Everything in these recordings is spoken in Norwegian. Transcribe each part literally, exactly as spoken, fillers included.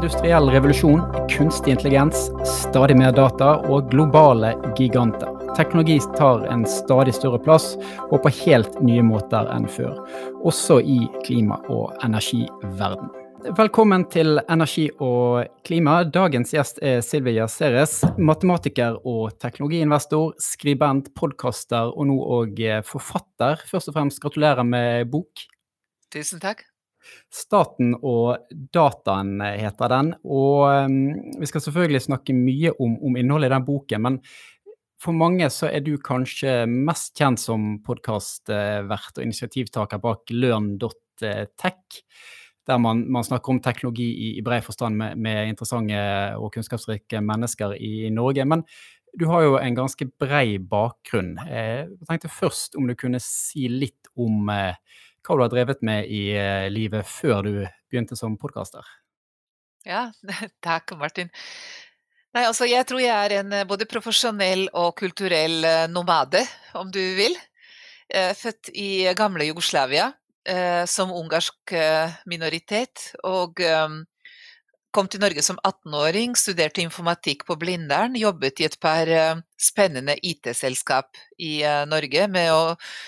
industriell revolusjon, kunstig intelligens, stadig mer data og globale giganter. Teknologi tar en stadig større plass og på helt nye måter enn før, også i klima- og energiverden. Velkommen til Energi og klima. Dagens gjest er Silvia Ceres, matematiker og teknologiinvestor, skribent, podcaster og nå også forfatter. Først og fremst gratulerer med bok. Tusen takk. Staten og dataen heter den, og um, vi skal selvfølgelig snakke mye om, om innholdet i den boken, men for mange så er du kanskje mest kjent som podcastvert og initiativtaker bak learn dot tech, der man, man snakker om teknologi i, i bred forstand med, med interessante og kunnskapsrike mennesker i, i Norge, men du har jo en ganske bred bakgrunn. Jeg tenkte først om du kunne si litt om eh, hva du har drevet med i eh, livet før du begynte som podcaster. Ja, takk Martin. Nei, altså jeg tror jeg er en eh, både profesjonell og kulturell eh, nomade, om du vil. Eh, Født i gamle Jugoslavia eh, som ungarsk eh, minoritet, og eh, kom til Norge som atten-åring, studerte informatikk på Blindern, jobbet i et par eh, spennende I T-selskap i eh, Norge med å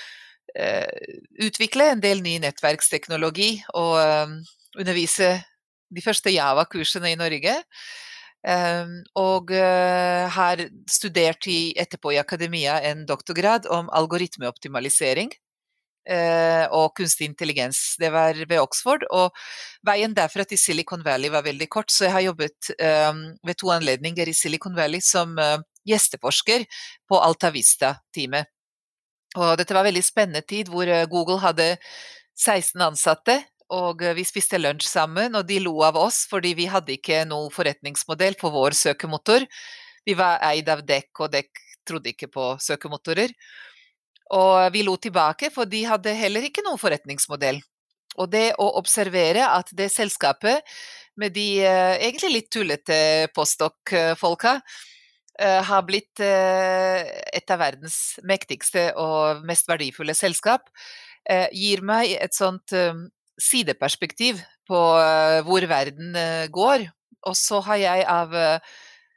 eh, utvikle en del ny nettverksteknologi og eh, undervise de første Java-kursene i Norge. Um, og uh, har studert i, etterpå i akademia en doktorgrad om algoritmeoptimalisering uh, og kunstig intelligens. Det var ved Oxford, og veien derfra til Silicon Valley var veldig kort, så jeg har jobbet um, ved to anledninger i Silicon Valley som uh, gjesteforsker på Alta Vista-teamet. Og dette var en veldig spennende tid hvor uh, Google hadde seksten ansatte, og vi spiste lunsj sammen, og de lo av oss, fordi vi hadde ikke noe forretningsmodell på vår søkemotor. Vi var eid av Dekk, og Dekk trodde ikke på søkemotorer. Og vi lo tilbake, for de hadde heller ikke noe forretningsmodell. Og det å observere at det selskapet, med de eh, egentlig litt tullete postdoc-folka, eh, har blitt eh, et av verdens mektigste og mest verdifulle selskap, eh, gir meg et sånt eh, sideperspektiv på uh, hvor verden uh, går. Og så har jeg av uh,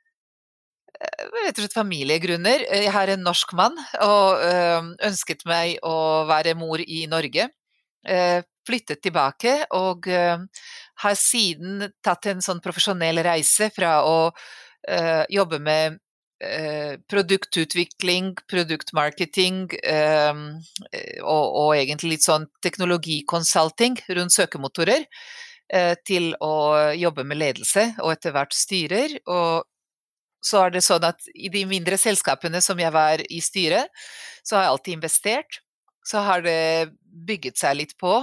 rett og slett familiegrunner, jeg har en norsk mann og uh, ønsket meg å være mor i Norge, uh, flyttet tilbake og uh, har siden tatt en sånn profesjonell reise fra å uh, jobbe med Uh, produktutvikling, produktmarketing um, og, og egentlig litt sånn teknologikonsulting rundt søkemotorer uh, til å jobbe med ledelse og etter hvert styrer. Og så er det sånn at i de mindre selskapene som jeg var i styret, så har jeg alltid investert. Så har det bygget seg litt på,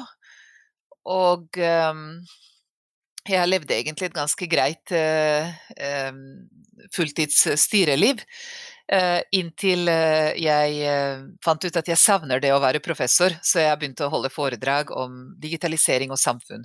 og um, jeg levde egentlig et ganske greit uh, um, fulltids styreliv, uh, inntil uh, jeg uh, fant ut at jeg savner det å være professor, så jeg begynte å holde foredrag om digitalisering og samfunn.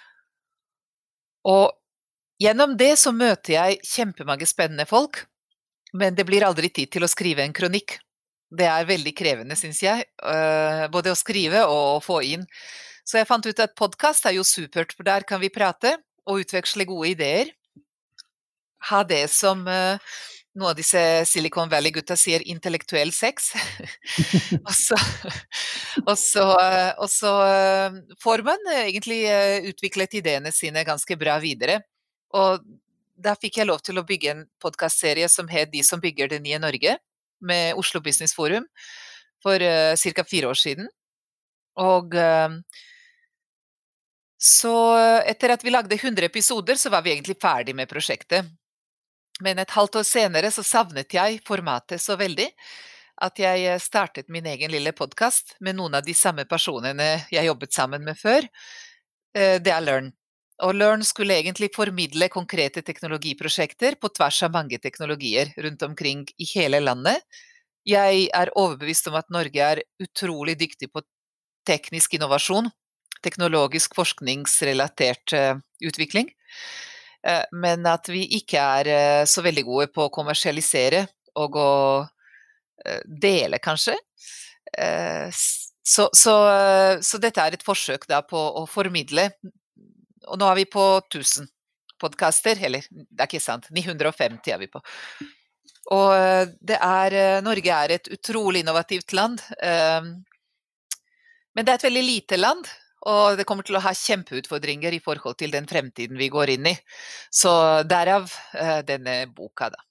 Og gjennom det så møter jeg kjempemange spennende folk, men det blir aldri tid til å skrive en kronikk. Det er veldig krevende, synes jeg, uh, både å skrive og å få inn. Så jeg fant ut at podcast er jo supert, for der kan vi prate og utveksle gode ideer. Ha det som uh, noe av disse Silicon Valley-gutta sier, intellektuell sex. og så, og så, uh, og så uh, får man egentlig uh, utviklet ideene sine ganske bra videre. Og da fikk jeg lov til å bygge en podcastserie som het De som bygger det nye Norge, med Oslo Business Forum for uh, cirka fire år siden. Og uh, så etter at vi lagde hundre episoder, så var vi egentlig ferdig med prosjektet. Men et halvt år senere så savnet jeg formatet så veldig, at jeg startet min egen lille podcast med noen av de samme personene jeg jobbet sammen med før. Det er Learn. Og Learn skulle egentlig formidle konkrete teknologiprosjekter på tvers av mange teknologier rundt omkring i hele landet. Jeg er overbevist om at Norge er utrolig dyktig på teknisk innovasjon, teknologisk forskningsrelatert uh, utvikling, uh, men at vi ikke er uh, så veldig gode på å kommersialisere og å uh, dele, kanskje. Uh, så, så, uh, så dette er et forsøk da på å formidle, og nå er vi på tusen. podcaster, eller det er ikke sant, ni hundre og femti er vi på. Og det er, Norge er et utrolig innovativt land, men det er et veldig lite land, og det kommer til å ha kjempeutfordringer i forhold til den fremtiden vi går inn i. Så derav denne boka da.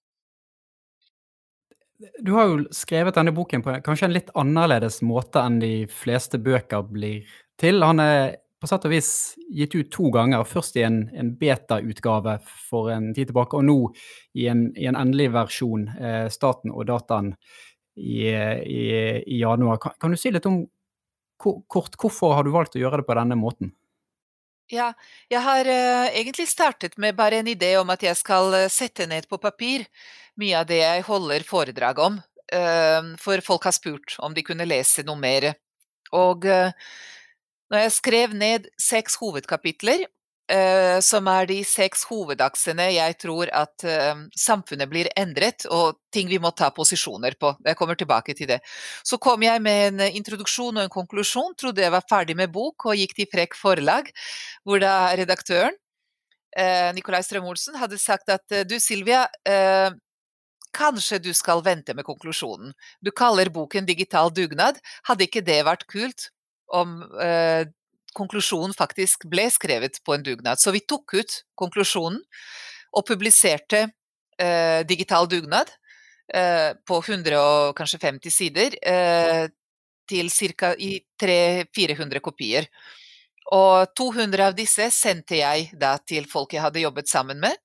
Du har jo skrevet denne boken på kanskje en litt annerledes måte enn de fleste bøker blir til. Han er på sett og vis gitt ut to ganger, først i en, en beta-utgave for en tid tilbake, og nå i en, i en endelig versjon, eh, Staten og dataen i, i, i januar. Kan, kan du si litt om kort, hvorfor har du valgt å gjøre det på denne måten? Ja, jeg har uh, egentlig startet med bare en idé om at jeg skal uh, sette ned på papir mye av det jeg holder foredrag om, uh, for folk har spurt om de kunne lese noe mer. Og uh, når jeg skrev ned seks hovedkapitler, uh, som er de seks hovedaksene jeg tror at uh, samfunnet blir endret, og ting vi må ta posisjoner på. Jeg kommer tilbake til det. Så kom jeg med en introduksjon og en konklusjon, trodde jeg var ferdig med bok, og gikk til Frekk forlag, hvor da redaktøren, eh, Nikolai Strøm-Olsen, hadde sagt at du Silvia, eh, kanskje du skal vente med konklusjonen. Du kaller boken Digital dugnad. Hadde ikke det vært kult om eh, konklusjonen faktisk ble skrevet på en dugnad? Så vi tok ut konklusjonen og publiserte eh, Digital dugnad eh, på hundre og kanskje femti sider eh, til cirka i tre til fire hundre kopier. Og to hundre av disse sendte jeg da til folk jeg hadde jobbet sammen med,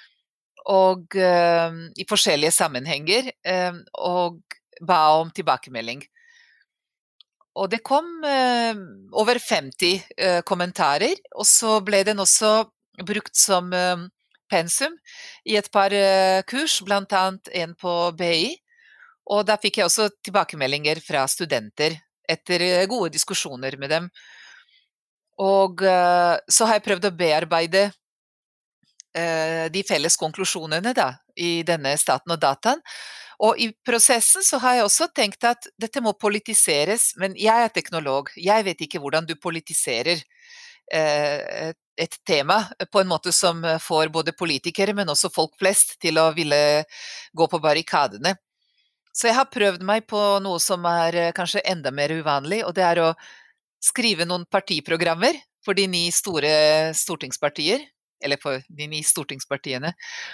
og uh, i forskjellige sammenhenger, uh, og ba om tilbakemelding. Og det kom uh, over femti uh, kommentarer, og så ble den også brukt som uh, pensum i et par uh, kurs, blant annet en på B I, og da fikk jeg også tilbakemeldinger fra studenter etter uh, gode diskusjoner med dem. Og uh, så har jeg prøvd å bearbeide uh, de felles konklusjonene da, i denne Staten og dataen. Og i prosessen så har jeg også tenkt at dette må politiseres, men jeg er teknolog. Jeg vet ikke hvordan du politiserer uh, et tema på en måte som får både politikere, men også folk flest til å ville gå på barrikadene. Så jeg har prøvd meg på noe som er kanskje enda mer uvanlig, og det er å skrive noen partiprogrammer for de ni store stortingspartier, eller for de ni stortingspartiene.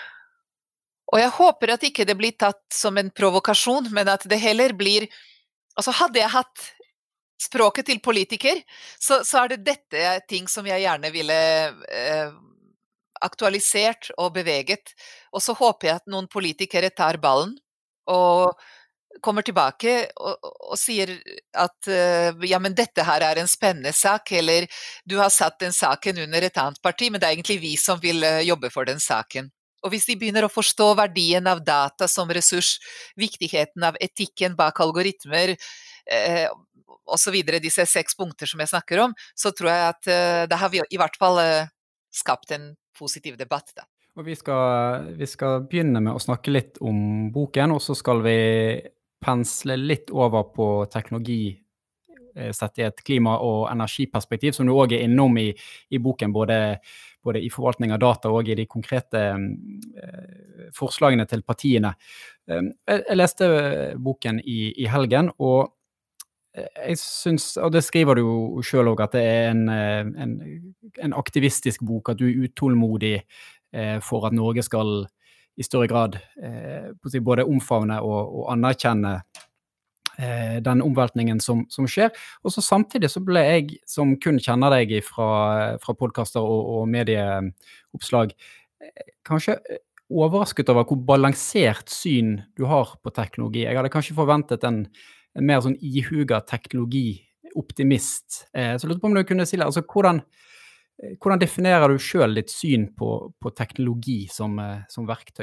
Og jeg håper at ikke det blir tatt som en provokasjon, men at det heller blir, altså hadde jeg hatt språket til politiker, så, så er det dette ting som jeg gjerne ville eh, aktualisert og beveget. Og så håper jeg at noen politikere tar ballen, og kommer tilbake og, og sier at uh, ja, men dette her er en spennende sak, eller du har satt den saken under et annet parti, men det er egentlig vi som vil uh, jobbe for den saken. Og hvis de begynner å forstå verdien av data som ressurs, viktigheten av etikken bak algoritmer, uh, og så videre, disse seks punkter som jeg snakker om, så tror jeg at uh, da har vi i hvert fall uh, skapt en positiv debatt da. Og vi skal, vi skal begynne med å snakke litt om boken, og så skal vi pensle litt over på teknologi sett i et klima- og energiperspektiv, som du også er innom i, i boken, både, både i forvaltning av data og i de konkrete eh, forslagene til partiene. Jeg, jeg leste boken i, i helgen, og jeg synes, og det skriver du jo selv også, at det er en, en, en aktivistisk bok, at du er utålmodig eh, for at Norge skal i større grad eh, både omfavne og, og anerkjenne eh, den omveltningen som, som skjer. Og så samtidig så ble jeg, som kun kjenner deg fra, fra podcaster og, og medieoppslag, kanskje overrasket over hvor balansert syn du har på teknologi. Jeg hadde kanskje forventet en, en mer sånn ihuga teknologioptimist. Eh, så lurer på om du kunne si, altså hvordan Hvordan definerer du selv ditt syn på, på teknologi som, som verktøy?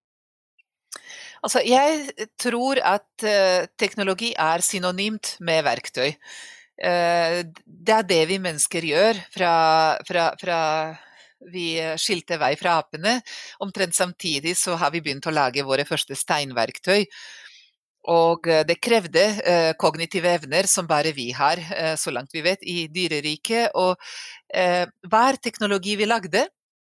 Altså, jeg tror at uh, teknologi er synonymt med verktøy. Uh, det er det vi mennesker gjør fra, fra, fra vi skilte vei fra apene. Omtrent samtidig så har vi begynt å lage våre første steinverktøy. Og det krevde uh, kognitive evner som bare vi har, uh, så langt vi vet, i dyreriket. Og uh, hver teknologi vi lagde,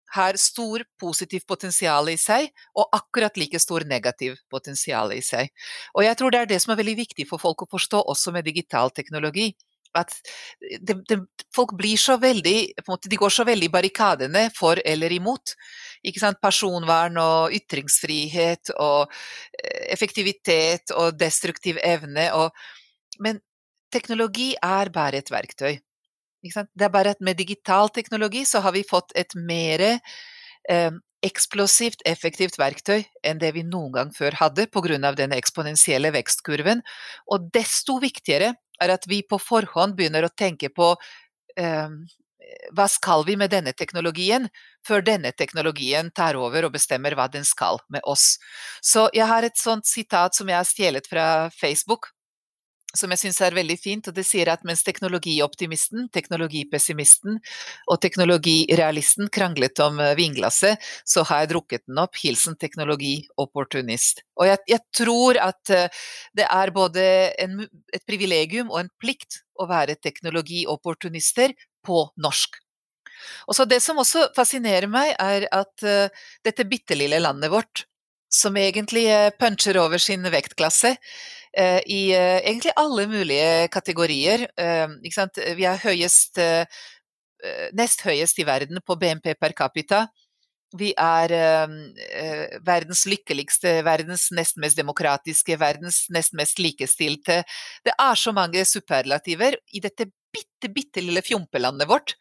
har stor positiv potensial i seg, og akkurat like stor negativ potensial i seg. Og jeg tror det er det som er veldig viktig for folk å forstå også med digital teknologi. At det, det, folk blir så veldig, på en måte, de går så veldig i barrikadene for eller imot. Ikke sant? Personvern og ytringsfrihet og effektivitet og destruktiv evne. Og, men teknologi er bare et verktøy. Ikke sant? Det er bare at med digital teknologi så har vi fått et mer eh, eksplosivt, effektivt verktøy enn det vi noen gang før hadde på grunn av den eksponentielle vekstkurven. Og desto viktigere er at vi på forhånd begynner å tenke på eh, hva skal vi med denne teknologien, før denne teknologien tar over og bestemmer hva den skal med oss. Så jeg har et sånt sitat som jeg har stjelet fra Facebook, som jeg synes er veldig fint, og det sier at mens teknologioptimisten, teknologipessimisten og teknologirealisten kranglet om vinglasset, så har jeg drukket den opp, hilsen teknologiopportunist. Og jeg, jeg tror at det er både en, et privilegium og en plikt å være teknologiopportunister på norsk. Og så det som også fascinerer meg er at uh, dette bittelille landet vårt, som egentlig uh, puncher over sin vektklasse, uh, i uh, egentlig alle mulige kategorier. Uh, ikke sant? Vi er høyest, uh, nest høyest i verden på B N P per capita. Vi er uh, uh, verdens lykkeligste, verdens nest mest demokratiske, verdens nest mest likestilte. Det er så mange superlativer i dette bitte, bitte lille fjompelandet vårt.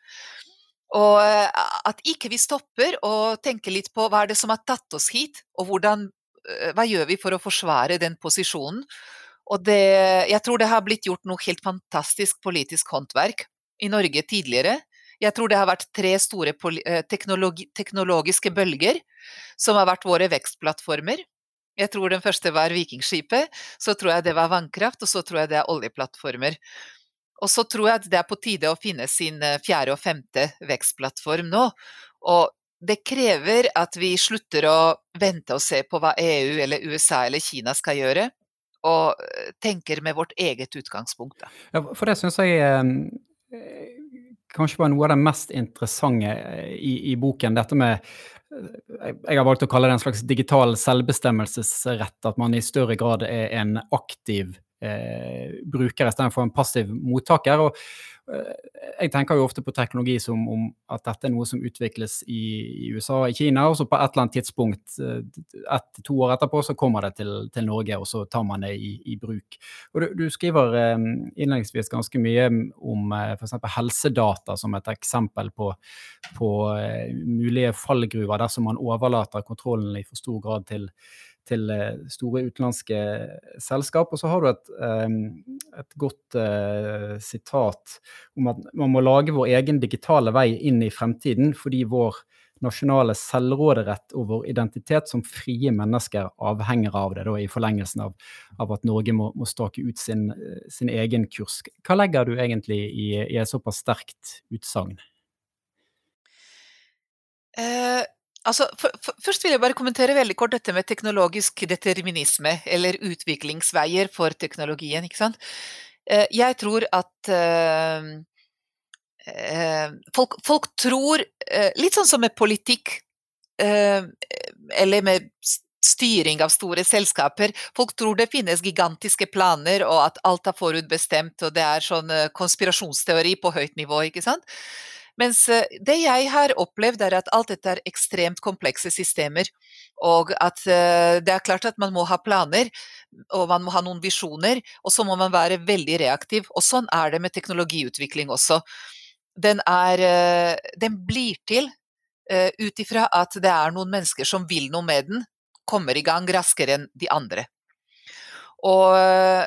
Og at ikke vi stopper og tenker litt på hva er det som har tatt oss hit, og hvordan, hva gjør vi for å forsvare den posisjonen. Og det, jeg tror det har blitt gjort noe helt fantastisk politisk håndverk i Norge tidligere. Jeg tror det har vært tre store teknologi, teknologiske bølger som har vært våre vekstplattformer. Jeg tror den første var Vikingskipet, så tror jeg det var vannkraft, og så tror jeg det er oljeplattformer. Og så tror jeg at det er på tide å finne sin fjerde og femte vekstplattform nå. Og det krever at vi slutter å vente og se på hva E U eller U S A eller Kina skal gjøre, og tenker med vårt eget utgangspunkt. Da. Ja, for det synes jeg eh, kanskje var noe av det mest interessante i, i boken, dette med jeg har valgt å kalle det en slags digital selvbestemmelsesrett, at man i større grad er en aktiv Eh, bruker i stedet for en passiv mottaker. Og eh, jeg tenker jo ofte på teknologi som om at dette er noe som utvikles i, i U S A og i Kina, og så på et eller annet tidspunkt, ett til to år etterpå, så kommer det til, til Norge, og så tar man det i, i bruk. Og du, du skriver eh, innledningsvis ganske mye om eh, for eksempel helsedata som et eksempel på, på eh, mulige fallgruver dersom man overlater kontrollen i for stor grad til til store utenlandske selskap. Og så har du et, et godt uh, sitat om at man må lage vår egen digitale vei inn i fremtiden, fordi vår nasjonale selvråderett og vår identitet som frie mennesker avhenger av det, da, i forlengelsen av, av at Norge må, må stake ut sin, sin egen kurs. Hva legger du egentlig i, i et såpass sterkt utsagn? Uh... Altså, for, for, først vil jeg bare kommentere veldig kort dette med teknologisk determinisme, eller utviklingsveier for teknologien, ikke sant? Jeg tror at uh, uh, folk, folk tror, uh, litt sånn som med politikk, uh, eller med styring av store selskaper, folk tror det finnes gigantiske planer, og at alt er forutbestemt, og det er sånn uh, konspirasjonsteori på høyt nivå, ikke sant? Mens det jeg har opplevd er at alt dette er ekstremt komplekse systemer, og at det er klart at man må ha planer, og man må ha noen visjoner, og så må man være veldig reaktiv, og sånn er det med teknologiutvikling også. Den, er, den blir til ut ifra at det er noen mennesker som vil noe med den, kommer i gang raskere enn de andre. Og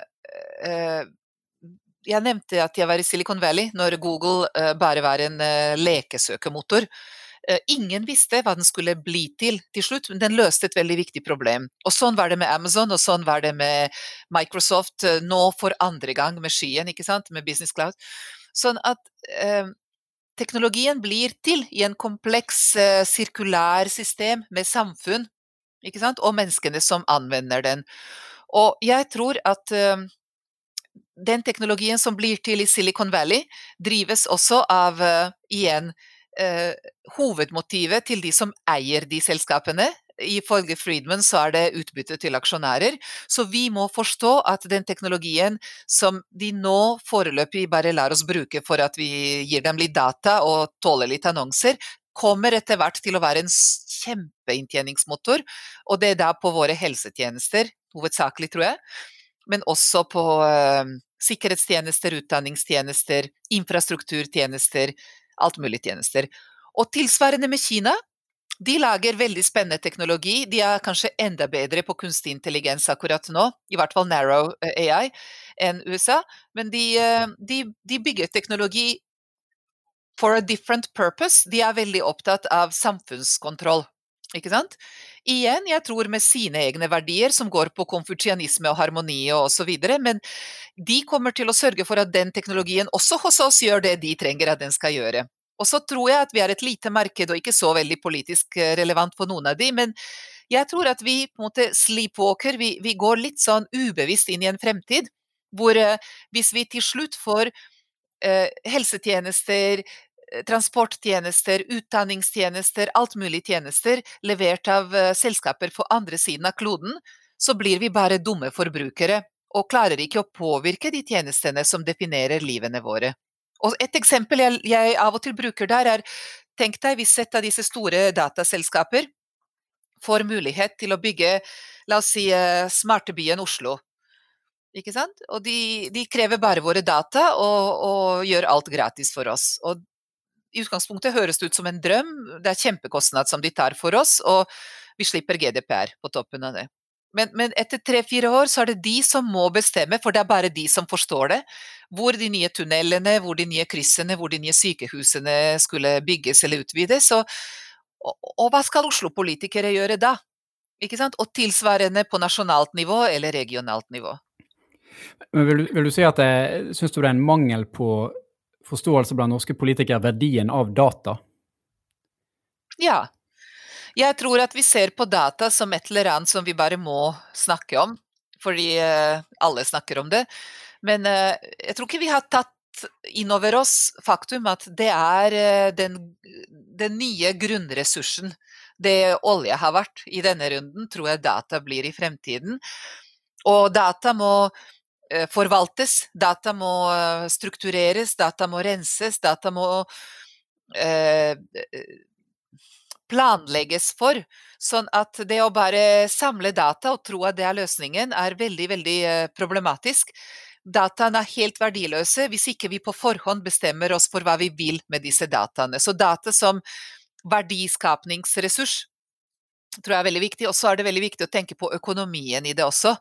jeg nevnte at jeg var i Silicon Valley når Google uh, bare var en uh, lekesøkemotor. Uh, ingen visste hva den skulle bli til til slutt, men den løste et veldig viktig problem. Og sånn var det med Amazon, og sånn var det med Microsoft, uh, nå for andre gang med skyen, ikke sant, med Business Cloud. Sånn at uh, teknologien blir til i en kompleks uh, sirkulær system med samfunn, ikke sant, og menneskene som anvender den. Og jeg tror at uh, den teknologien som blir til i Silicon Valley drives også av, uh, igjen, eh, hovedmotivet til de som eier de selskapene. Ifølge Friedman så er det utbytte til aksjonærer, så vi må forstå at den teknologien som de nå foreløpig bare lar oss bruke for at vi gir dem litt data og tåler litt annonser, kommer etter hvert til å være en kjempeinntjeningsmotor, og det er da på våre helsetjenester, hovedsakelig tror jeg, men også på uh, sikkerhetstjenester, utdanningstjenester, infrastrukturtjenester, alt mulig tjenester. Og tilsvarende med Kina, de lager veldig spennende teknologi, de er kanskje enda bedre på kunstig intelligens akkurat nå, i hvert fall narrow A I, enn U S A, men de, uh, de, de bygger teknologi for a different purpose. De er veldig opptatt av samfunnskontroll, ikke sant? Igjen, jeg tror med sine egne verdier som går på konfutsianisme og harmoni og så videre, men de kommer til å sørge for at den teknologien også hos oss gjør det de trenger at den skal gjøre. Og så tror jeg at vi er et lite marked og ikke så veldig politisk relevant for noen av de, men jeg tror at vi på en måte sleepwalker, vi, vi går litt sånn ubevisst inn i en fremtid, hvor uh, hvis vi til slutt får uh, helsetjenester, transporttjenester, utdanningstjenester, alt mulig tjenester levert av uh, selskaper på andre siden av kloden, så blir vi bare dumme forbrukere og klarer ikke å påvirke de tjenestene som definerer livene våre. Og et eksempel jeg, jeg av og til bruker der er, tenk deg hvis et av disse store dataselskaper får mulighet til å bygge, la oss si, uh, smarte byen Oslo. Ikke sant? Og de, de krever bare våre data og, og gjør alt gratis for oss. Og i utgangspunktet høres det ut som en drøm, det er kjempekostnad som de tar for oss, og vi slipper G D P R på toppen av det. Men, men etter tre-fire år så er det de som må bestemme, for det er bare de som forstår det, hvor de nye tunnelene, hvor de nye kryssene, hvor de nye sykehusene skulle bygges eller utvides, og, og, og hva skal Oslo-politikere gjøre da? Ikke sant? Og tilsvarende på nasjonalt nivå eller regionalt nivå. Men vil, vil du si at det, synes du det er en mangel på forståelse blant norske politikere verdien av data? Ja. Jeg tror at vi ser på data som et eller annet som vi bare må snakke om, fordi uh, alle snakker om det. Men uh, jeg tror ikke vi har tatt inn over oss faktum at det er uh, den, den nye grunnressursen. Det olje har vært i denne runden, tror jeg data blir i fremtiden. Og data må uh, forvaltes, data må uh, struktureres, data må renses, data må uh, planlegges for, sånn at det å bare samle data og tro at det er løsningen er veldig, veldig problematisk. Dataene er helt verdiløse hvis ikke vi på forhånd bestemmer oss for hva vi vil med disse dataene. Så data som verdiskapningsressurs tror jeg er veldig viktig, og så er det veldig viktig å tenke på økonomien i det også.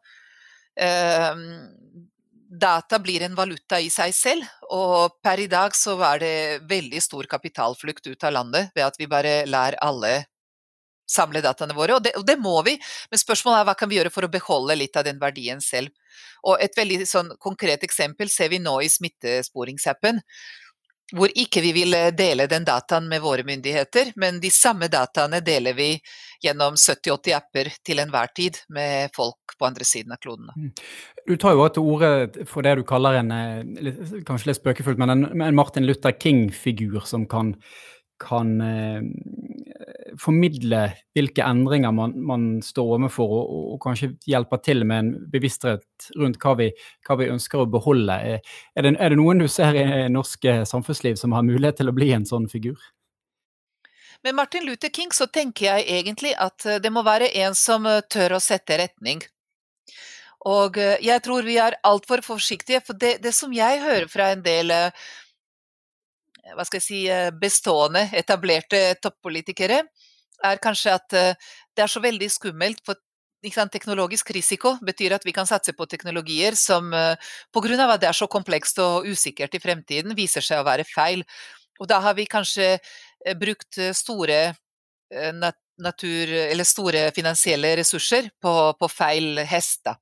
Um, Data blir en valuta i seg selv, og per i dag så er det veldig stor kapitalflukt ut av landet ved at vi bare lar alle samle dataene våre, og det, og det må vi, men spørsmålet er hva kan vi gjøre for å beholde litt av den verdien selv. Og et veldig sånn konkret eksempel ser vi nå i smittesporingsappen, hvor ikke vi vil dele den dataen med våre myndigheter, men de samme dataene deler vi gjennom sytti-åtti apper til enhver tid med folk på andre siden av kloden. Du tar jo også til ordet for det du kaller en, kanskje litt spøkefullt, men en, en Martin Luther King-figur som kan, kan eh, formidle hvilke endringer man, man står overfor, og, og, og kanskje hjelper til med en bevissthet rundt hva vi, hva vi ønsker å beholde. Er det, er det noen du ser i norsk samfunnsliv som har mulighet til å bli en sånn figur? Med Martin Luther King så tenker jeg egentlig at det må være en som tør å sette retning. Og jeg tror vi er alt for forsiktige, for det, det som jeg hører fra en del hva skal jeg si, bestående, etablerte toppolitikere, er kanskje at det er så veldig skummelt, for teknologisk risiko betyr at vi kan satse på teknologier som på grunn av at det er så komplekst og usikkert i fremtiden, viser seg å være feil. Og da har vi kanskje brukt store natur, eller store finansielle ressurser på, på feil hest da.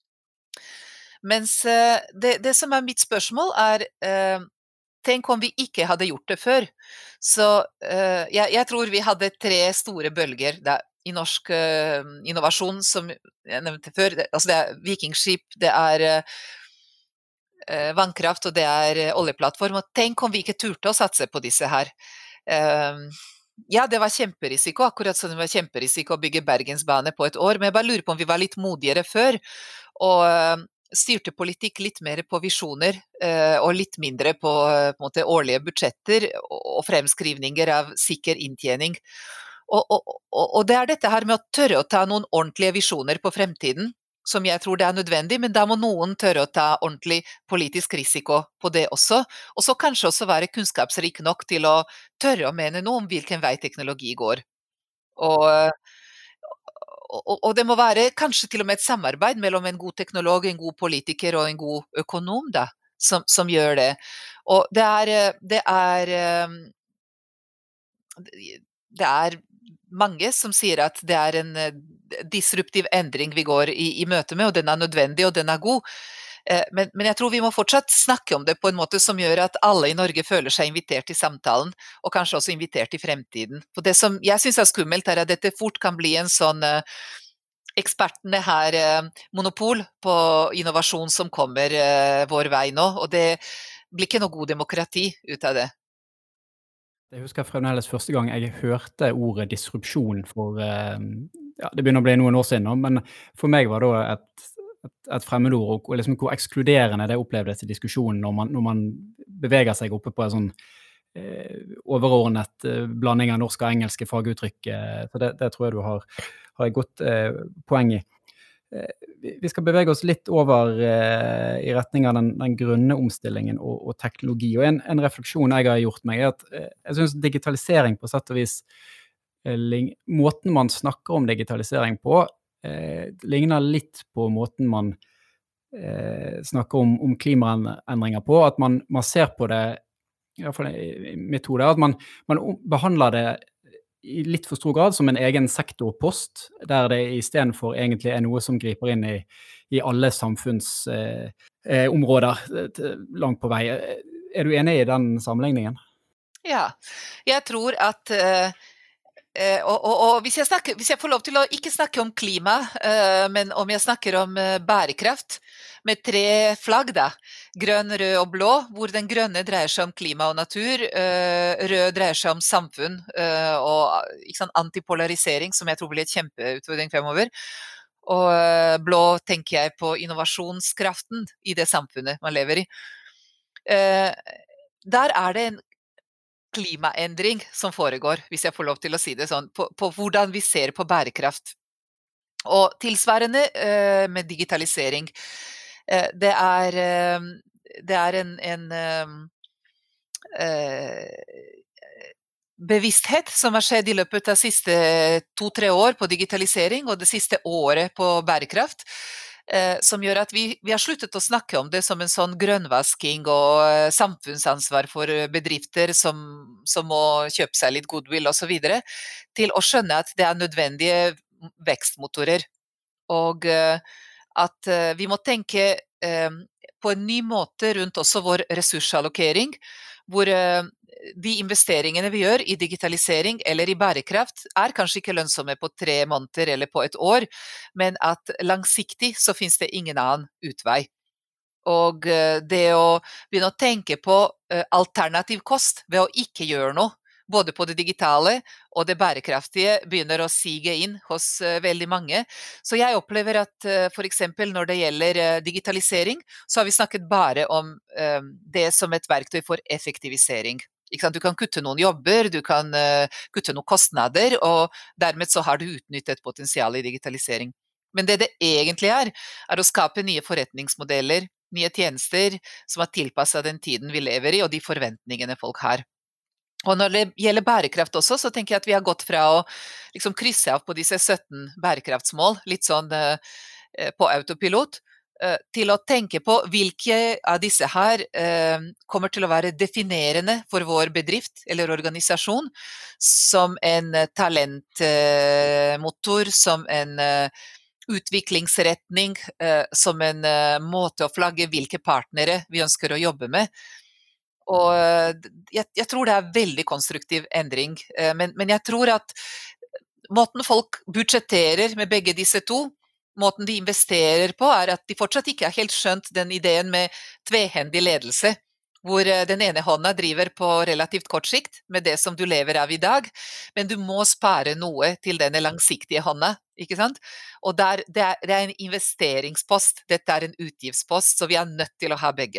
Mens det, det som er mitt spørsmål er, eh, tenk om vi ikke hadde gjort det før. Så eh, jeg, jeg tror vi hadde tre store bølger da, i norsk eh, innovasjon, som jeg nevnte før. Det, altså det er vikingskip, det er eh, vannkraft og det er oljeplattform. Og tenk om vi ikke turte å satse på disse her. Eh, ja, det var kjemperisiko, akkurat som det var kjemperisiko å bygge Bergensbane på et år, men jeg bare lurer på om vi var litt modigere før, og eh, styrte politikk litt mer på visjoner, eh, og litt mindre på, eh, på en måte, årlige budsjetter og, og fremskrivninger av sikker inntjening. Og, og, og, og det er dette her med å tørre å ta noen ordentlige visjoner på fremtiden, som jeg tror det er nødvendig, men da må noen tørre å ta ordentlig politisk risiko på det også, og så kanskje også være kunnskapsrik nok til å tørre å mene noe om hvilken vei teknologi går. Og, og, og det må være kanskje til og med et samarbeid mellom en god teknolog, en god politiker og en god økonom da, som, som gjør det. Og det er, det er, det er mange som sier at det er en disruptiv endring vi går i, i møte med, og den er nødvendig, og den er god. Men, men jeg tror vi må fortsatt snakke om det på en måte som gjør at alle i Norge føler seg invitert i samtalen, og kanskje også invitert i fremtiden. For det som jeg synes er skummelt er at dette fort kan bli en sånn uh, ekspertene her uh, monopol på innovasjon som kommer uh, vår vei nå, og det blir ikke noe god demokrati ut av det. Jeg husker fremdeles første gang jeg hørte ordet disrupsjon for, uh, ja, det begynner å bli noen år siden nå, men for meg var det et et, et fremmedord, og liksom hvor ekskluderende det opplevdes i diskusjonen når man, når man beveger seg oppe på en sånn eh, overordnet eh, blanding av norsk og engelske faguttrykk. Eh, så det, det tror jeg du har, har et godt eh, poeng i. Eh, vi skal bevege oss litt over eh, i retning av den, den grønne omstillingen og, og teknologi. Og en, en refleksjon jeg har gjort meg er at eh, jeg synes digitalisering på sett og vis, eh, måten man snakker om digitalisering på, Eh, ligner litt på måten man eh, snakker om, om klimaendringer på, at man, man ser på det, i hvert fall i mitt hode, at man, man behandler det i litt for stor grad som en egen sektorpost, der det i stedet for egentlig er noe som griper inn i, i alle samfunnsområder eh, langt på vei. Er du enig i den sammenligningen? Ja, jeg tror at uh Uh, og, og, og hvis, jeg snakker, hvis jeg får lov til å ikke snakke om klima, uh, men om jeg snakker om uh, bærekraft, med tre flagg da, grønn, rød og blå, hvor den grønne dreier seg om klima og natur, uh, rød dreier seg om samfunn uh, og ikke sant, antipolarisering, som jeg tror blir et kjempeutfordring fremover, og uh, blå tenker jeg på innovasjonskraften i det samfunnet man lever i. Uh, der er det en klimaendring som foregår, hvis jeg får lov til å si det sånn, på, på hvordan vi ser på bærekraft. Og tilsvarende uh, med digitalisering. Uh, det er, uh, det er en, en uh, bevissthet som har skjedd i løpet av siste to-tre år på digitalisering, og det siste året på bærekraft, Eh, som gjør at vi, vi har sluttet å snakke om det som en sånn grønnvasking og eh, samfunnsansvar for bedrifter som, som må kjøpe seg litt goodwill og så videre, til å skjønne at det er nødvendige vekstmotorer. Og eh, at eh, vi må tenke eh, på en ny måte rundt også vår ressursallokering, hvor eh, de investeringene vi gjør i digitalisering eller i bærekraft er kanskje ikke lønnsomme på tre måneder eller på et år, men at langsiktig så finnes det ingen annen utvei. Og det å begynne å tenke på alternativ kost ved å ikke gjøre noe, både på det digitale og det bærekraftige, begynner å sige inn hos veldig mange. Så jeg opplever at for eksempel når det gjelder digitalisering, så har vi snakket bare om det som et verktøy for effektivisering. Du kan kutte noen jobber, du kan uh, kutte noen kostnader, og dermed så har du utnyttet potensial i digitalisering. Men det det egentlig er, er å skape nye forretningsmodeller, nye tjenester som er tilpasset den tiden vi lever i, og de forventningene folk har. Og når det gjelder bærekraft også, så tenker jeg at vi har gått fra å liksom, krysse av på disse sytten bærekraftsmål, litt sånn uh, på autopilot, til å tenke på hvilke av disse her eh, kommer til å være definerende for vår bedrift eller organisasjon som en talentmotor, eh, som en eh, utviklingsretning, eh, som en eh, måte å flagge hvilke partnere vi ønsker å jobbe med. Og jeg, jeg tror det er veldig konstruktiv endring, eh, men, men jeg tror at måten folk budsjetterer med begge disse to, måten de investerer på er at de fortsatt ikke har helt skjønt den ideen med tvehendig ledelse, hvor den ene hånda driver på relativt kort sikt med det som du lever av i dag, men du må spare noe til denne langsiktige hånda, ikke sant? Og der, det, er, det er en investeringspost, dette er en utgiftspost, så vi er nødt til å ha begge.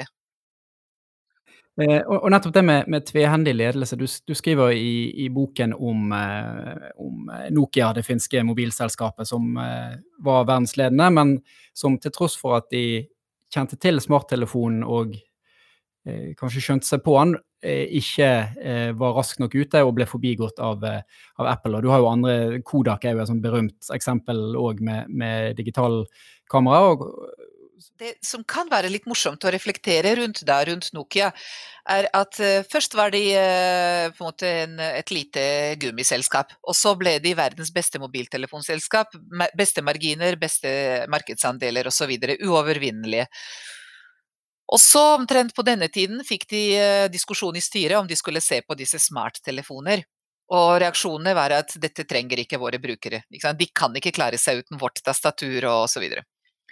Eh, og, og nettopp det med, med tvehendig ledelse, du, du skriver i, i boken om, eh, om Nokia, det finske mobilselskapet, som eh, var verdensledende, men som til tross for at de kjente til smarttelefonen og eh, kanskje skjønte seg på den, eh, ikke eh, var raskt nok ute og ble forbigått av, eh, av Apple. Og du har jo andre, Kodak er jo et sånt berømt eksempel også med, med digital kamera, og Det som kan være litt morsomt å reflektere rundt der, rundt Nokia, er at uh, først var de uh, på en måte en, et lite gummiselskap, og så ble de verdens beste mobiltelefonselskap, beste marginer, beste markedsandeler og så videre, uovervinnelige. Og så omtrent på denne tiden fikk de uh, diskusjon i styret om de skulle se på disse smarttelefoner. Og reaksjonene var at dette trenger ikke våre brukere. Ikke sant? De kan ikke klare seg uten vårt tastatur og så videre.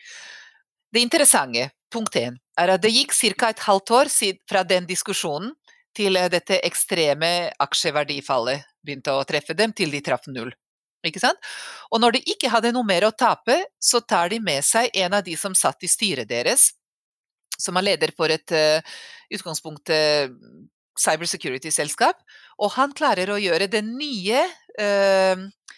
Det interessante, punkt én, er at det gikk cirka et halvt år fra den diskusjonen til dette ekstreme aksjeverdifallet begynte å treffe dem, til de traff null. Ikke sant? Og når de ikke hadde noe mer å tape, så tar de med seg en av de som satt i styret deres, som er leder for et uh, utgangspunkt uh, cybersecurity-selskap, og han klarer å gjøre den nye uh,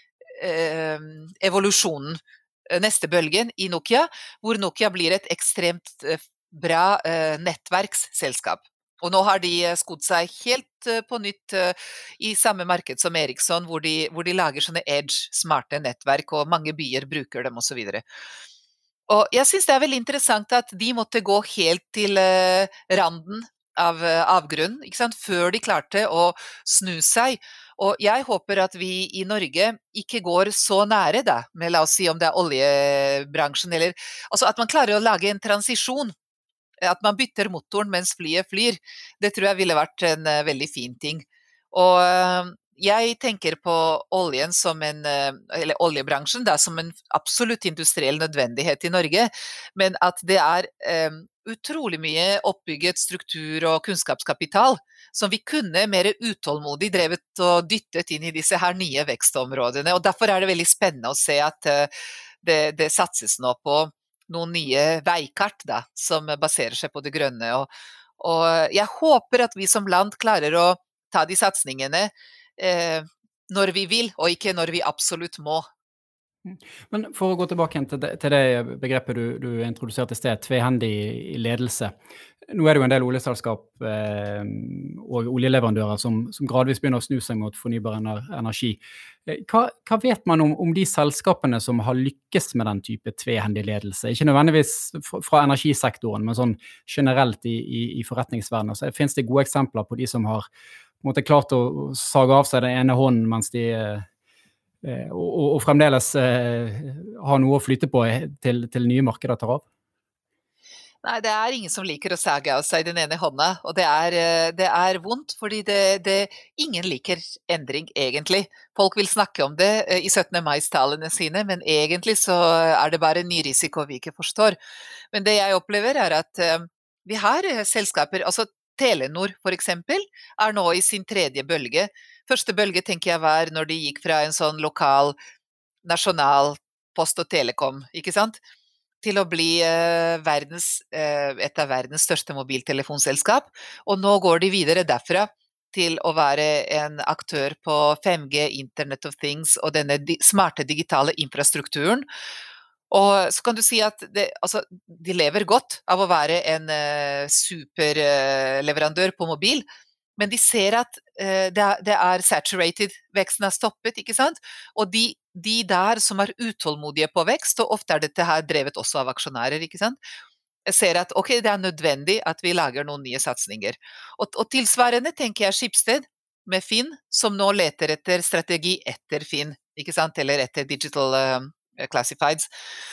uh, evolusjonen, neste bølgen i Nokia, hvor Nokia blir et ekstremt bra uh, nettverksselskap. Og nå har de skodd seg helt uh, på nytt uh, i samme marked som Ericsson, hvor de, hvor de lager sånne edge, smarte nettverk, og mange byer bruker dem og så videre. Og jeg synes det er veldig interessant at de måtte gå helt til uh, randen av uh, avgrunnen, ikke sant? Før de klarte å snu seg. Og jeg håper at vi i Norge ikke går så nære da, med la oss si om det er oljebransjen, eller altså at man klarer å lage en transisjon, at man bytter motoren mens flyet flyr. Det tror jeg ville vært en uh, veldig fin ting. Og uh, jeg tenker på oljen som en, uh, eller oljebransjen da, som en absolutt industriell nødvendighet i Norge, men at det er um, utrolig mye oppbygget struktur og kunnskapskapital som vi kunne mer utålmodig drevet og dyttet inn i disse her nye vekstområdene. Og derfor er det veldig spennende å se at uh, det, det satses nå på noen nye veikart da, som baserer seg på det grønne. Og, og jeg håper at vi som land klarer å ta de satsningene eh, når vi vil, og ikke når vi absolutt må. Men for å gå tilbake til det, til det begrepet du, du introduserte i sted, tvehendig ledelse. Nå er det jo en del oljeselskap eh, og oljeleverandører som, som gradvis begynner å snu seg mot fornybar energi. Hva, hva vet man om, om de selskapene som har lykkes med den type tvehendig ledelse? Ikke nødvendigvis fra energisektoren, men sånn generelt i, i, i forretningsverdenen. Så finnes det gode eksempler på de som har på en måte, klart å sage av seg den ene hånden mens de Og, og, og fremdeles eh, har noe å flytte på til, til nye markeder tar av? Nei, det er ingen som liker å sage av seg den ene hånda, og det er, det er vondt, fordi det, det, ingen liker endring egentlig. Folk vil snakke om det i syttende mai-talene sine, men egentlig så er det bare ny risiko vi ikke forstår. Men det jeg opplever er at vi har selskaper, altså Telenor for eksempel, er nå i sin tredje bølge. Første bølge tenker jeg var når de gikk fra en sånn lokal, nasjonal post og telekom, ikke sant? Til å bli uh, verdens, uh, et av verdens største mobiltelefonselskap. Og nå går de videre derfra til å være en aktør på fem G, Internet of Things og denne di- smarte digitale infrastrukturen. Og så kan du si at det, altså, de lever godt av å være en uh, superleverandør uh, på mobil, men de ser at uh, det, er, det er saturated, veksten er stoppet, ikke sant? Og de, de der som er utålmodige på vekst, og ofte er dette her drevet også av aksjonærer, ikke sant? Ser at ok, det er nødvendig at vi lager noen nye satsninger. Og, og tilsvarende tenker jeg Schibsted med Finn, som nå leter etter strategi etter Finn, ikke sant? Eller etter digital uh, classifieds.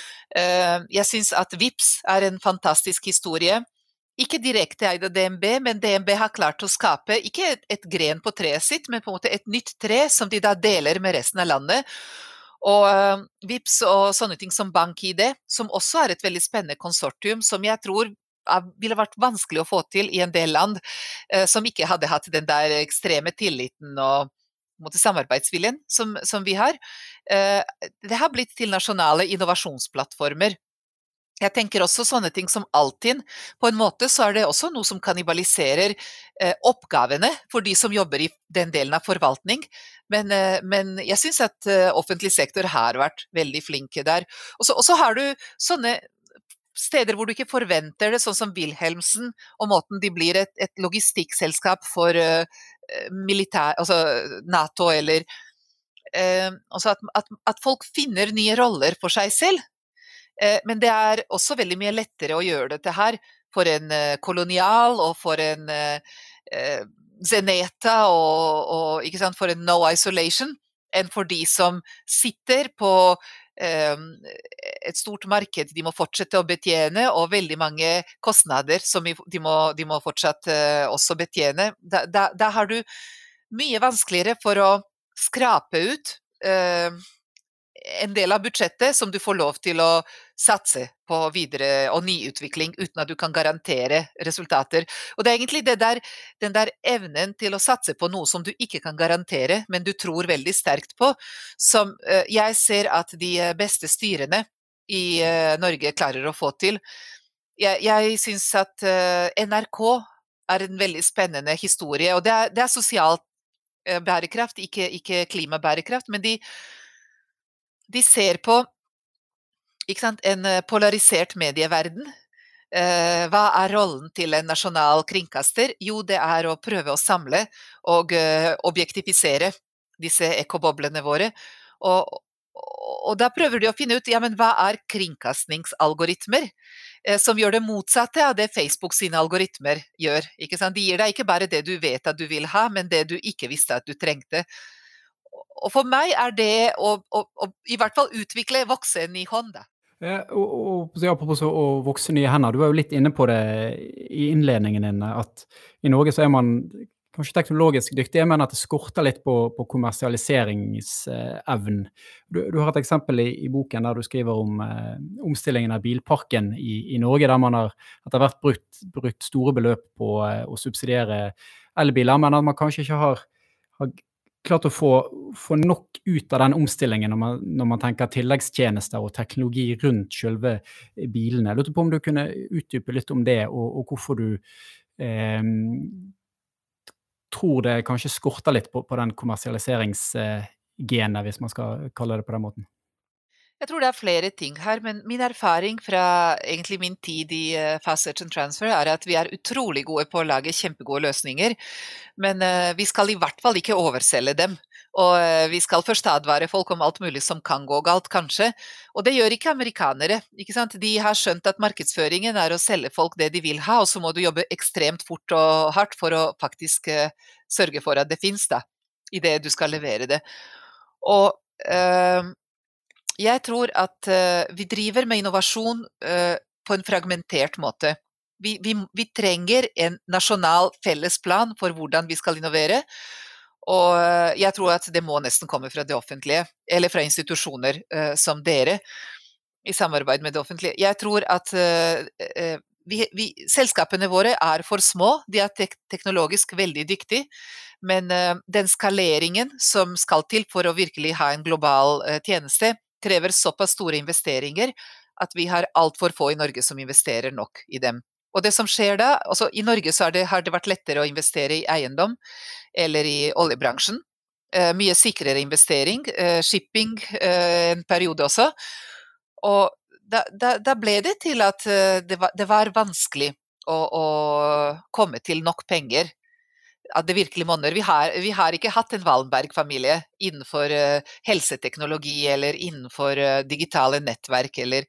Uh, jeg synes at Vipps er en fantastisk historie. Ikke direkte eid av D N B, men D N B har klart å skape ikke et, et gren på treet sitt, men på en måte et nytt tre som de da deler med resten av landet. Og uh, Vipps og sånne ting som BankID, som også er et veldig spennende konsortium, som jeg tror ville vært vanskelig å få til i en del land eh, som ikke hadde hatt den der ekstreme tilliten og måte, samarbeidsviljen som, som vi har. Eh, det har blitt til nasjonale innovasjonsplattformer. Jeg tenker også sånne ting som Altinn. På en måte så er det også noe som kannibaliserer eh, oppgavene for de som jobber i den delen av forvaltning. Men, eh, men jeg synes at eh, offentlig sektor har vært veldig flinke der. Og så, og så har du sånne steder hvor du ikke forventer det, sånn som Wilhelmsen, og måten de blir et, et logistikkselskap for eh, militær, altså NATO, eller eh, altså at, at, at folk finner nye roller for seg selv. Men det er også veldig mye lettere å gjøre dette her for en kolonial og for en uh, Zeneta og, og ikke sant, for en No Isolation, enn for de som sitter på um, et stort marked de må fortsette å betjene, og veldig mange kostnader som de må, de må fortsatt uh, også betjene. Da, da, da har du mye vanskeligere for å skrape ut uh, en del av budsjettet som du får lov til å satse på videre og nyutvikling uten at du kan garantere resultater. Og det er egentlig det der, den der evnen til å satse på noe som du ikke kan garantere, men du tror veldig sterkt på, som uh, jeg ser at de beste styrene i uh, Norge klarer å få til. Jeg, jeg synes at uh, N R K er en veldig spennende historie, og det er, det er sosialt uh, bærekraft, ikke, ikke klimabærekraft, men de De ser på ikke sant, en polarisert medieverden. Eh, hva er rollen til en nasjonal kringkaster? Jo, det er å prøve å samle og uh, objektifisere disse ekoboblene våre. Og, og da prøver de å finne ut, ja, men hva er kringkastingsalgoritmer? Eh, som gjør det motsatte av det Facebook sine algoritmer gjør. Ikke sant? De gir deg ikke bare det du vet at du vil ha, men det du ikke visste at du trengte. Og for meg er det å, å, å i hvert fall utvikle vokse en ny hånd. Ja, og, og, ja, apropos å vokse nye hender, du var jo litt inne på det i innledningen din, at i Norge så er man kanskje teknologisk dyktig, jeg mener at det skorter litt på, på kommersialiseringsevnen. Du, du har et eksempel i, i boken der du skriver om eh, omstillingen av bilparken i, i Norge, der man har etter hvert brukt, brukt store beløp på eh, å subsidiere elbiler, men at man kanskje ikke har, har klart å få, få nok ut av den omstillingen når man, når man tenker tilleggstjenester og teknologi rundt selve bilene. Jeg lurte på om du kunne utdype litt om det, og, og hvorfor du eh, tror det kanskje skorter litt på, på den kommersialiseringsgenet, hvis man skal kalle det på den måten. Jeg tror det er flere ting her, men min erfaring fra egentlig min tid i uh, Fast Search and Transfer er at vi er utrolig gode på å lage kjempegode løsninger, men uh, vi skal i hvert fall ikke overselge dem. Og uh, vi skal først advare folk om alt mulig som kan gå galt, kanskje. Og det gjør ikke amerikanere, ikke sant? De har skjønt at markedsføringen er å selge folk det de vil ha, og så må du jobbe ekstremt fort og hardt for å faktisk uh, sørge for at det finnes da, i det du skal levere det. Og uh, jeg tror at uh, vi driver med innovasjon uh, på en fragmentert måte. Vi, vi, vi trenger en nasjonal felles plan for hvordan vi skal innovere, og uh, jeg tror at det må nesten komme fra det offentlige, eller fra institusjoner uh, som dere, i samarbeid med det offentlige. Jeg tror at uh, uh, vi, vi, selskapene våre er for små, de er tek teknologisk veldig dyktige, men uh, den skaleringen som skal til for å virkelig ha en global uh, tjeneste, krever såpass store investeringer at vi har alt for få i Norge som investerer nok i dem. Og det som skjer da, altså i Norge så har det, har det vært lettere å investere i eiendom eller i oljebransjen. Eh, mye sikrere investering, eh, shipping eh, en periode også. Og da, da, da ble det til at eh, det, var, det var vanskelig å, å komme til nok penger. At det virkelig monner. Vi har, vi har ikke hatt en Wallenberg-familie innenfor uh, helseteknologi eller innenfor uh, digitale nettverk. Eller.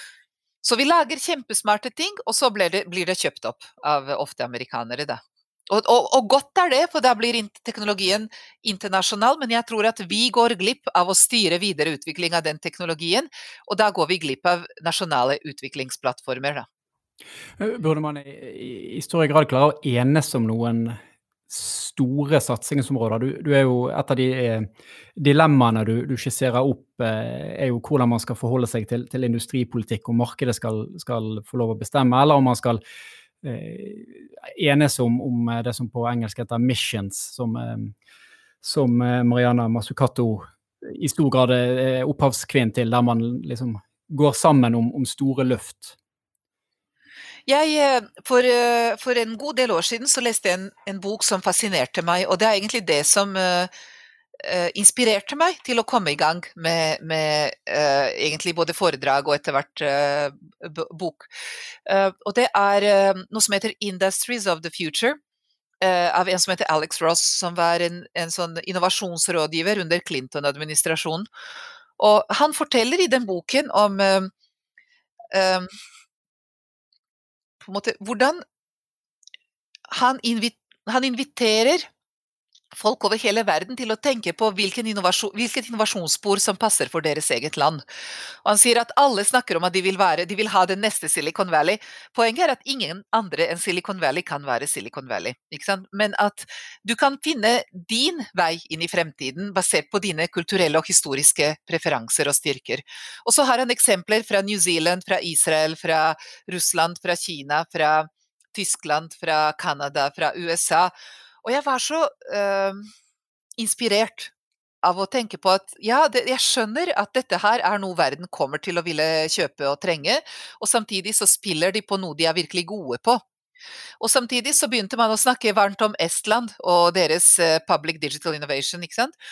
Så vi lager kjempesmarte ting, og så blir det, blir det kjøpt opp av ofte amerikanere. Da. Og, og, og godt er det, for da blir teknologien internasjonal, men jeg tror at vi går glipp av å styre videre utvikling av den teknologien, og da går vi glipp av nasjonale utviklingsplattformer. Da. Burde man i, i større grad klare å enes om noen store satsingsområder. Du, du er jo et av de eh, dilemmaene du, du skisserer opp, eh, er jo hvordan man skal forholde seg til, til industripolitikk, om markedet skal, skal få lov å bestemme, eller om man skal eh, enes om, om det som på engelsk heter missions, som, eh, som eh, Mariana Mazzucato i stor grad er opphavskvinn til, der man liksom går sammen om, om store løft. Jeg, eh, for, eh, for en god del år siden så leste jeg en, en bok som fascinerte meg, og det er egentlig det som eh, eh, inspirerte meg til å komme i gang med, med eh, egentlig både foredrag og etter hvert eh, b- bok. Eh, og det er eh, noe som heter Industries of the Future, eh, av en som heter Alex Ross, som var en, en sånn innovasjonsrådgiver under Clinton-administrasjonen. Og han forteller i den boken om eh, eh, på en måte, hvordan han, invi- han inviterer folk over hele verden til å tenke på hvilken innovasjon, hvilket innovasjonsspor som passer for deres eget land. Og han sier at alle snakker om at de vil, være, de vil ha den neste Silicon Valley. Poenget er at ingen andre enn Silicon Valley kan være Silicon Valley. Ikke sant? Men at du kan finne din vei inn i fremtiden basert på dine kulturelle og historiske preferanser og styrker. Og så har han eksempler fra New Zealand, fra Israel, fra Russland, fra Kina, fra Tyskland, fra Canada, fra U S A. Og jeg var så eh, inspirert av å tenke på at ja, det, jeg skjønner at dette her er noe verden kommer til å ville kjøpe og trenge, og samtidig så spiller de på noe de er virkelig gode på. Og samtidig så begynte man å snakke varmt om Estland og deres eh, Public Digital Innovation, ikke sant?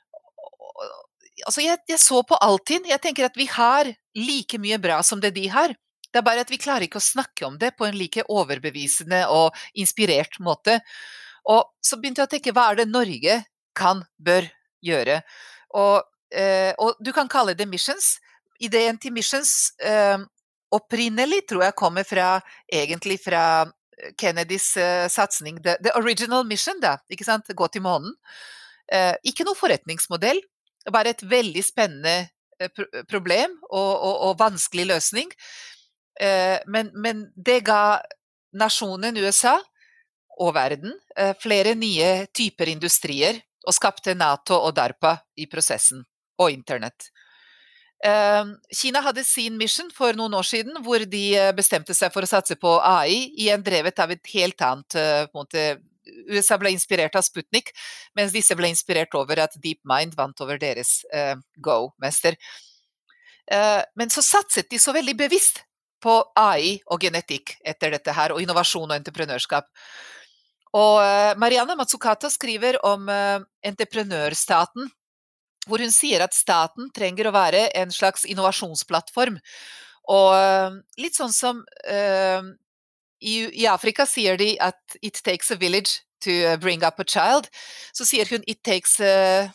Altså jeg, jeg så på Altinn, jeg tenker at vi har like mye bra som det de har. Det er bare at vi klarer ikke å snakke om det på en like overbevisende og inspirert måte. Og så begynte jeg å tenke, hva er det Norge kan, bør gjøre? Og, eh, og du kan kalle det missions. Ideen til missions eh, opprinnelig tror jeg kommer fra, egentlig fra Kennedys eh, satsning, the, the original mission da, ikke sant? Gå til månen. Eh, ikke noe forretningsmodell, bare et veldig spennende eh, pro problem og, og, og vanskelig løsning. Eh, men, men det ga nasjonen U S A og verden eh, flere nye typer industrier, og skapte NATO og DARPA i prosessen, og internett. Eh, Kina hadde sin mission for noen år siden, hvor de eh, bestemte seg for å satse på A I, igjen drevet av et helt annet eh, på en måte, U S A ble inspirert av Sputnik, mens disse ble inspirert over at DeepMind vant over deres eh, Go-mester. Eh, men så satset de så veldig bevisst på A I og genetikk etter dette her, og innovasjon og entreprenørskap. Og eh, Mariana Mazzucato skriver om eh, entreprenørstaten, hvor hun sier at staten trenger å være en slags innovasjonsplattform. Og eh, litt sånn som eh, i, i Afrika sier de at it takes a village to bring up a child, så sier hun it takes a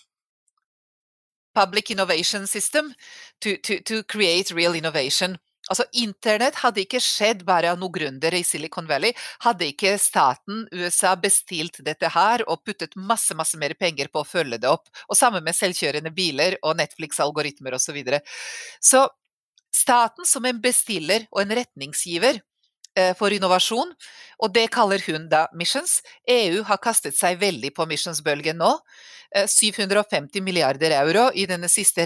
public innovation system to, to, to create real innovation. Altså, internett hadde ikke skjedd bare av noen gründere i Silicon Valley, hadde ikke staten, U S A, bestilt dette her og puttet masse, masse mer penger på å følge det opp, og sammen med selvkjørende biler og Netflix-algoritmer og så videre. Så staten som en bestiller og en retningsgiver eh, for innovasjon, og det kaller hun da missions. E U har kastet seg veldig på missionsbølgen nå, eh, syv hundre og femti milliarder euro i denne siste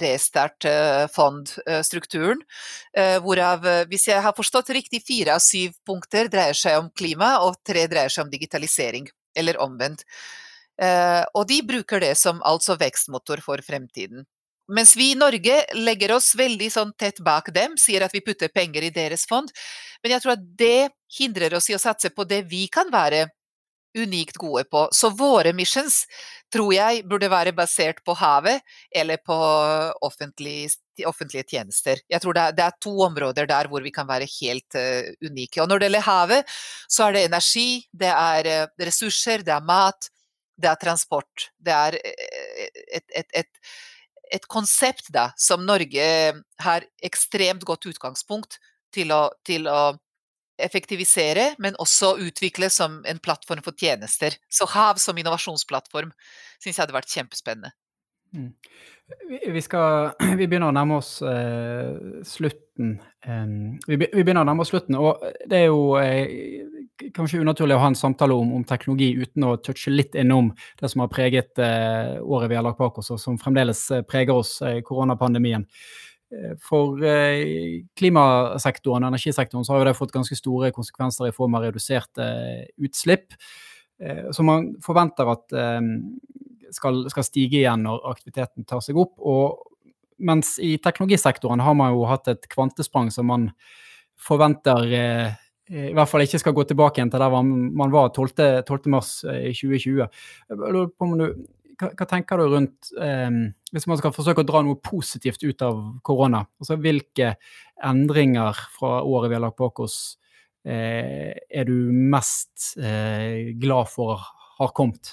restart-fondstrukturen, eh, hvorav, eh, hvis jeg har forstått riktig, fire av syv punkter dreier seg om klima, og tre dreier seg om digitalisering, eller omvendt. Eh, og de bruker det som altså vekstmotor for fremtiden. Mens vi i Norge legger oss veldig sånn tett bak dem, sier at vi putter penger i deres fond, men jeg tror at det hindrer oss i å satse på det vi kan være unikt gode på. Så våre missions, tror jeg, burde være basert på havet, eller på offentlig, offentlige tjenester. Jeg tror det er, det er to områder der hvor vi kan være helt uh, unike. Og når det gjelder havet, så er det energi, det er uh, ressurser, det er mat, det er transport. Det er uh, et, et, et et konsept da, som Norge har ekstremt godt utgangspunkt til å, til å effektivisere, men også utvikle som en plattform for tjenester. Så hav som innovasjonsplattform synes jeg hadde vært kjempespennende. Mm. Vi, vi, skal, vi begynner å nærme oss eh, slutten. Um, vi, vi begynner å nærme oss slutten, og det er jo eh, kanskje unaturlig å ha en samtale om, om teknologi uten å touche litt innom det som har preget eh, året vi har lagt bak oss, og som fremdeles eh, preger oss, eh, koronapandemien. Eh, For eh, klimasektoren og energisektoren så har jo det fått ganske store konsekvenser i form av reduserte eh, utslipp, eh, så man forventer at eh, skal, skal stige igjen når aktiviteten tar seg opp, og mens i teknologisektoren har man jo hatt et kvantesprang som man forventer eh, i hvert fall ikke skal gå tilbake igjen til der man, man var tolvte mars i tjue tjue. Jeg lurer på om du, hva, hva tenker du rundt, eh, hvis man skal forsøke å dra noe positivt ut av korona, altså hvilke endringer fra året vi har lagt bak oss eh, er du mest eh, glad for har kommet?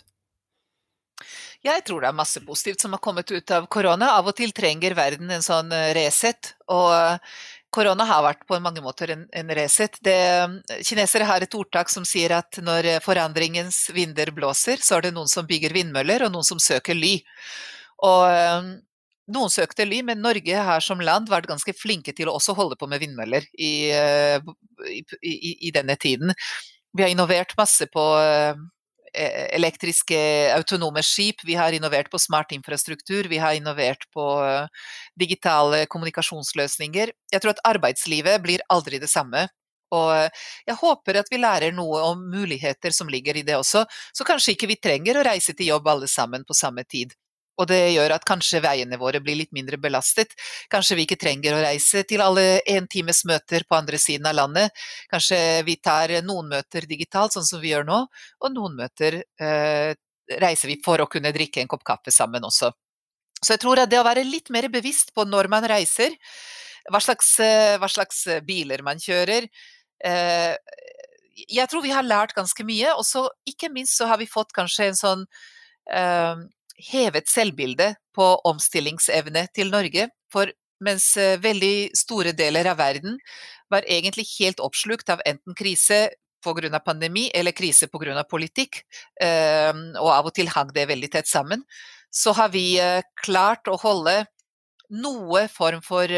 Jeg tror det er masse positivt som har kommet ut av korona. Av og til trenger verden en sånn eh, reset, og eh, korona har vært på mange måter en, en reset. Det, kinesere har et ordtak som sier at når eh, forandringens vinder blåser, så er det noen som bygger vindmøller, og noen som søker ly. Og eh, noen søkte ly, men Norge har som land vært ganske flinke til å også holde på med vindmøller i, eh, i, i, i denne tiden. Vi har innovert masse på eh, elektriske autonome skip, vi har innovert på smart infrastruktur, vi har innovert på eh, digitale kommunikasjonsløsninger. Jeg tror at arbeidslivet blir aldri det samme, og eh, jeg håper at vi lærer noe om muligheter som ligger i det også, så kanskje ikke vi trenger å reise til jobb alle sammen på samme tid. Og det gjør at kanskje veiene våre blir litt mindre belastet. Kanskje vi ikke trenger å reise til alle en times møter på andre siden av landet. Kanskje vi tar noen møter digitalt, sånn som vi gjør nå, og noen møter eh, reiser vi for å kunne drikke en kopp kaffe sammen også. Så jeg tror at det å være litt mer bevisst på når man reiser, hva slags, hva slags biler man kjører, eh, jeg tror vi har lært ganske mye, og så ikke minst så har vi fått kanskje en sånn eh, hevet selvbilde på omstillingsevne til Norge, for mens veldig store deler av verden var egentlig helt oppslukt av enten krise på grunn av pandemi eller krise på grunn av politikk, og av og til hang det veldig tett sammen, så har vi klart å holde noe form for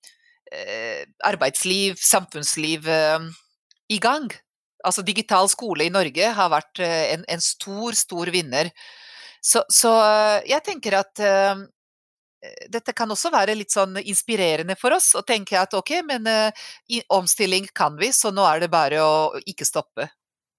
arbeidsliv, samfunnsliv i gang. Altså digital skole i Norge har vært en, en stor, stor vinner. Så, så jeg tenker at uh, dette kan også være litt sånn inspirerende for oss, og tenke at ok, men uh, i omstilling kan vi, så nå er det bare å ikke stoppe.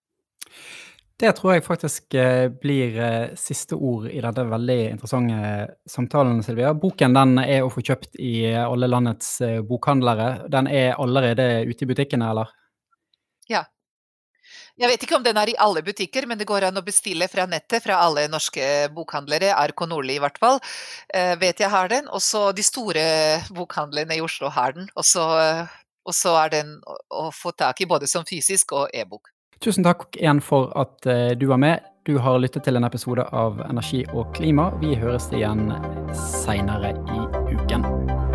Det tror jeg faktisk uh, blir uh, siste ord i denne veldig interessante samtalen, Silvia. Boken den er å få kjøpt i alle landets uh, bokhandlere. Den er allerede ute i butikkene, eller? Ja. Jeg vet ikke om den er i alle butikker, men det går an å bestille fra nettet, fra alle norske bokhandlere, Arco Nordli i hvert fall, eh, vet jeg har den, og så de store bokhandlene i Oslo har den, og så, og så er den å, å få tak i både som fysisk og e-bok. Tusen takk igjen for at uh, du var med. Du har lyttet til en episode av Energi og klima. Vi høres igjen senere i uken.